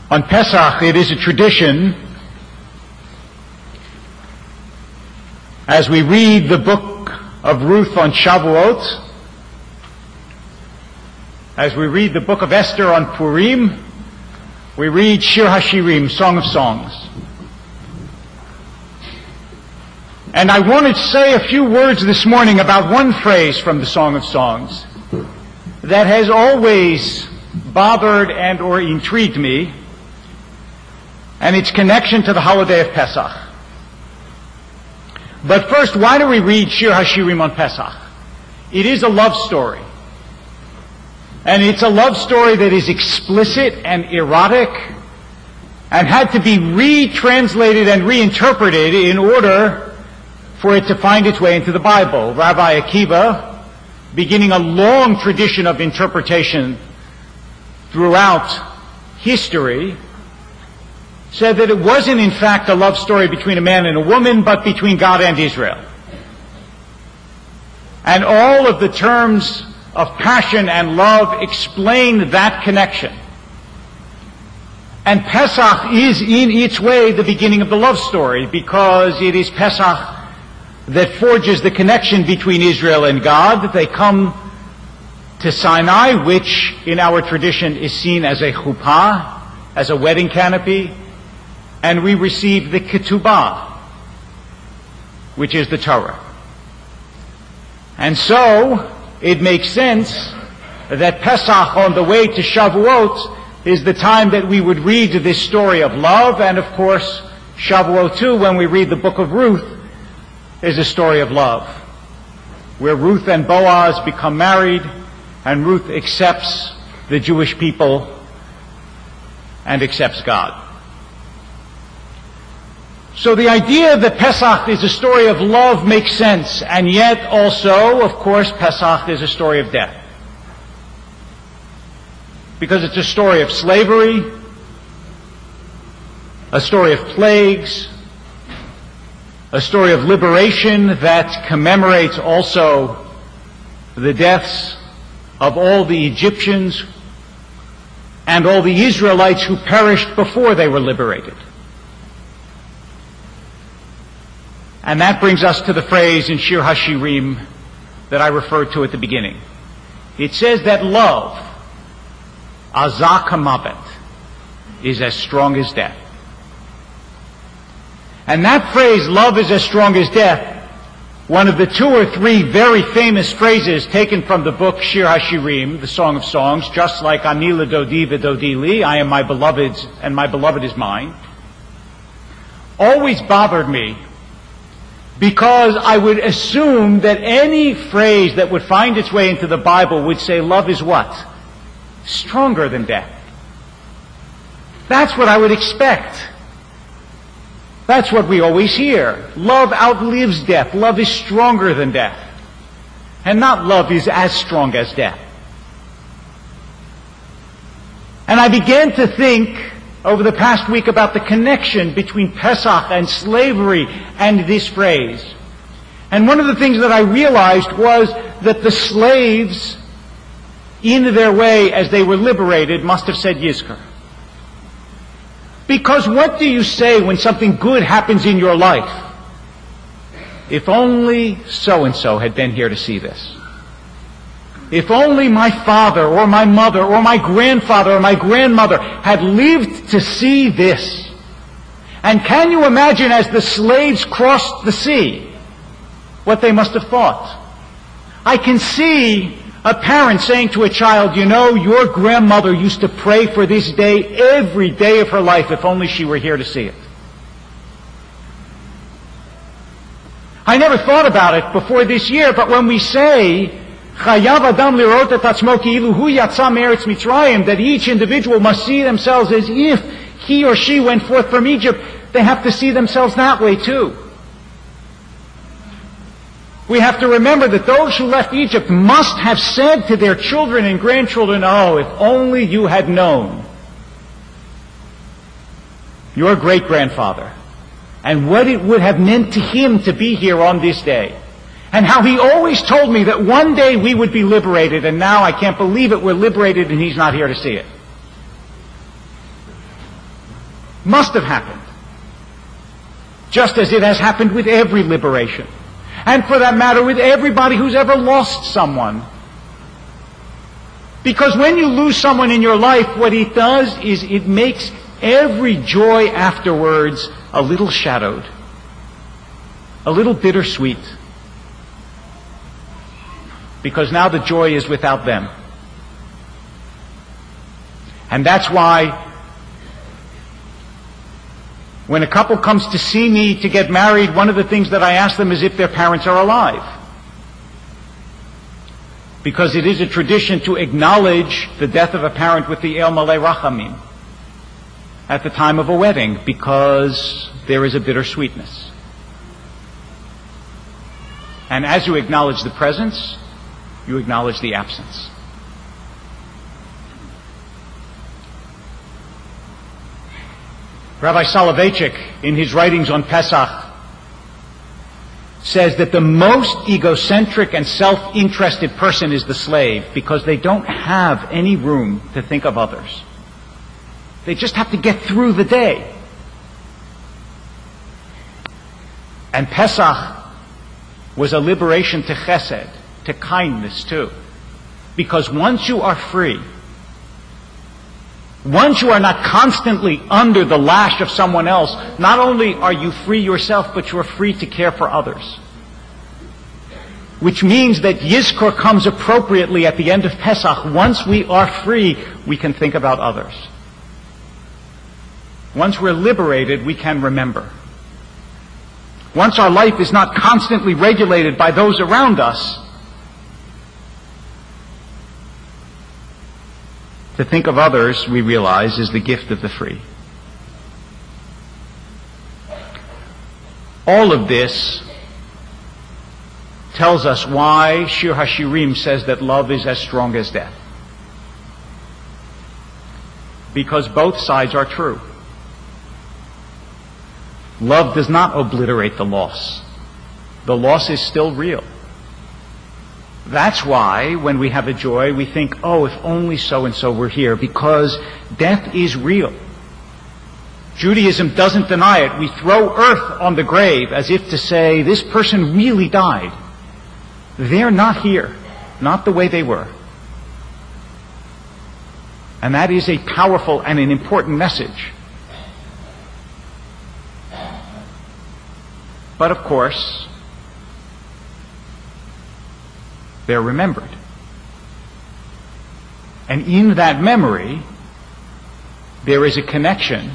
On Pesach, it is a tradition, as we read the book of Ruth on Shavuot, as we read the book of Esther on Purim, we read Shir HaShirim, Song of Songs. And I wanted to say a few words this morning about one phrase from the Song of Songs that has always bothered and or intrigued me, and its connection to the holiday of Pesach. But first, why do we read Shir HaShirim on Pesach? It is a love story. And it's a love story that is explicit and erotic and had to be retranslated and reinterpreted in order for it to find its way into the Bible. Rabbi Akiva, beginning a long tradition of interpretation throughout history, said that it wasn't in fact a love story between a man and a woman, but between God and Israel. And all of the terms of passion and love explain that connection. And Pesach is in its way the beginning of the love story, because it is Pesach that forges the connection between Israel and God. They come to Sinai, which in our tradition is seen as a chuppah, as a wedding canopy, and we receive the ketubah, which is the Torah. And so, it makes sense that Pesach on the way to Shavuot is the time that we would read this story of love, and of course, Shavuot too, when we read the book of Ruth, is a story of love, where Ruth and Boaz become married, and Ruth accepts the Jewish people and accepts God. So the idea that Pesach is a story of love makes sense, and yet also, of course, Pesach is a story of death. Because it's a story of slavery, a story of plagues, a story of liberation that commemorates also the deaths of all the Egyptians and all the Israelites who perished before they were liberated. And that brings us to the phrase in Shir HaShirim that I referred to at the beginning. It says that love, azak hamavet, is as strong as death. And that phrase, love is as strong as death, one of the two or three very famous phrases taken from the book Shir HaShirim, the Song of Songs, just like Ani l'dodi v'dodi li, I am my beloved's and my beloved is mine, always bothered me, because I would assume that any phrase that would find its way into the Bible would say love is what? Stronger than death. That's what I would expect. That's what we always hear. Love outlives death. Love is stronger than death. And not love is as strong as death. And I began to think over the past week about the connection between Pesach and slavery and this phrase. And one of the things that I realized was that the slaves, in their way as they were liberated, must have said Yizkor. Because what do you say when something good happens in your life? If only so-and-so had been here to see this. If only my father or my mother or my grandfather or my grandmother had lived to see this. And can you imagine as the slaves crossed the sea, what they must have thought? I can see a parent saying to a child, you know, your grandmother used to pray for this day every day of her life, if only she were here to see it. I never thought about it before this year, but when we say, Chayav Adam lirot et atzmo ki'ilu hu yatsa me'eretz Mitzrayim, that each individual must see themselves as if he or she went forth from Egypt, they have to see themselves that way too. We have to remember that those who left Egypt must have said to their children and grandchildren, oh, if only you had known your great-grandfather and what it would have meant to him to be here on this day. And how he always told me that one day we would be liberated, and now I can't believe it, we're liberated and he's not here to see it. Must have happened. Just as it has happened with every liberation. And for that matter, with everybody who's ever lost someone. Because when you lose someone in your life, what it does is it makes every joy afterwards a little shadowed, a little bittersweet. Because now the joy is without them. And that's why when a couple comes to see me to get married, one of the things that I ask them is if their parents are alive. Because it is a tradition to acknowledge the death of a parent with the El Malei Rachamim at the time of a wedding, because there is a bittersweetness. And as you acknowledge the presence, you acknowledge the absence. Rabbi Soloveitchik, in his writings on Pesach, says that the most egocentric and self-interested person is the slave, because they don't have any room to think of others. They just have to get through the day. And Pesach was a liberation to chesed, to kindness too. Because once you are free, once you are not constantly under the lash of someone else, not only are you free yourself, but you are free to care for others. Which means that Yizkor comes appropriately at the end of Pesach. Once we are free, we can think about others. Once we're liberated, we can remember. Once our life is not constantly regulated by those around us, to think of others, we realize, is the gift of the free. All of this tells us why Shir HaShirim says that love is as strong as death. Because both sides are true. Love does not obliterate the loss. The loss is still real. That's why when we have a joy, we think, oh, if only so-and-so were here, because death is real. Judaism doesn't deny it. We throw earth on the grave as if to say, this person really died. They're not here, not the way they were. And that is a powerful and an important message. But of course, they're remembered. And in that memory, there is a connection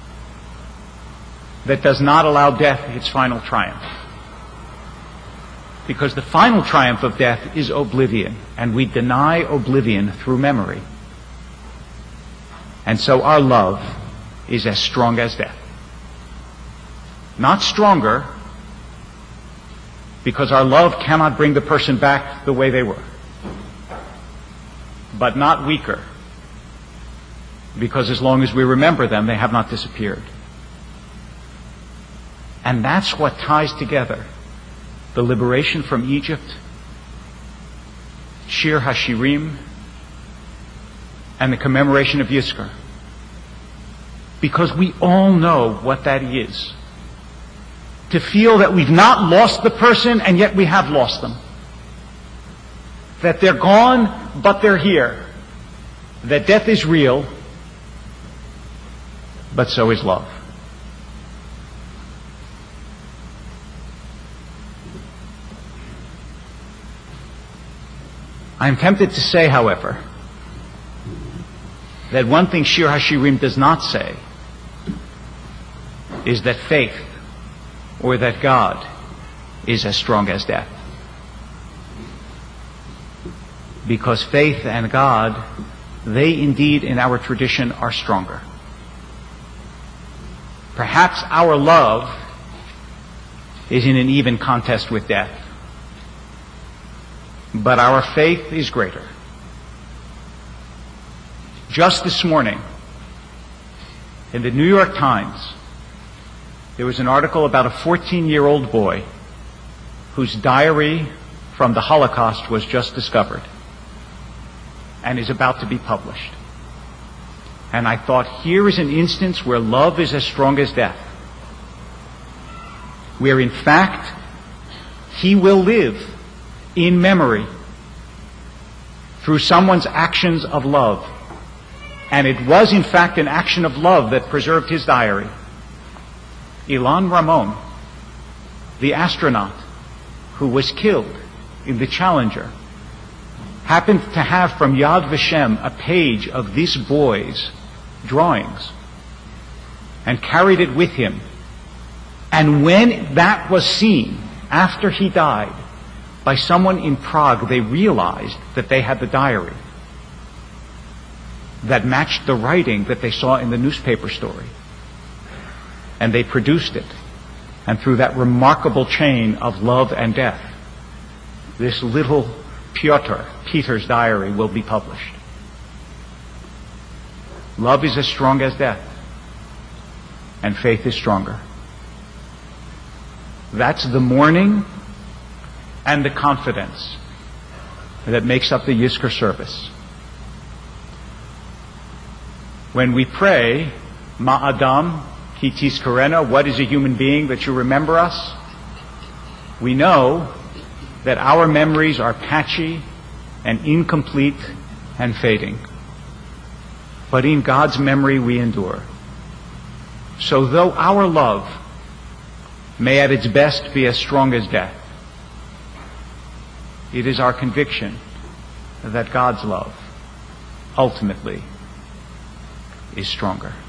that does not allow death its final triumph. Because the final triumph of death is oblivion, and we deny oblivion through memory. And so our love is as strong as death. Not stronger, because our love cannot bring the person back the way they were. But not weaker, because as long as we remember them, they have not disappeared. And that's what ties together the liberation from Egypt, Shir HaShirim, and the commemoration of Yizkor. Because we all know what that is. To feel that we've not lost the person and yet we have lost them. That they're gone but they're here. That death is real, but so is love. I'm tempted to say, however, that one thing Shir HaShirim does not say is that faith or that God is as strong as death. Because faith and God, they indeed in our tradition are stronger. Perhaps our love is in an even contest with death. But our faith is greater. Just this morning, in the New York Times, there was an article about a 14-year-old boy whose diary from the Holocaust was just discovered and is about to be published. And I thought, here is an instance where love is as strong as death. Where in fact, he will live in memory through someone's actions of love. And it was in fact an action of love that preserved his diary. Ilan Ramon, the astronaut who was killed in the Challenger, happened to have from Yad Vashem a page of this boy's drawings and carried it with him. And when that was seen after he died by someone in Prague, they realized that they had the diary that matched the writing that they saw in the newspaper story. And they produced it. And through that remarkable chain of love and death, this little Peter's diary, will be published. Love is as strong as death, and faith is stronger. That's the mourning and the confidence that makes up the Yizkor service. When we pray, Ma'adam ki tizkarena, what is a human being that you remember us? We know that our memories are patchy and incomplete and fading. But in God's memory we endure. So though our love may at its best be as strong as death, it is our conviction that God's love ultimately is stronger.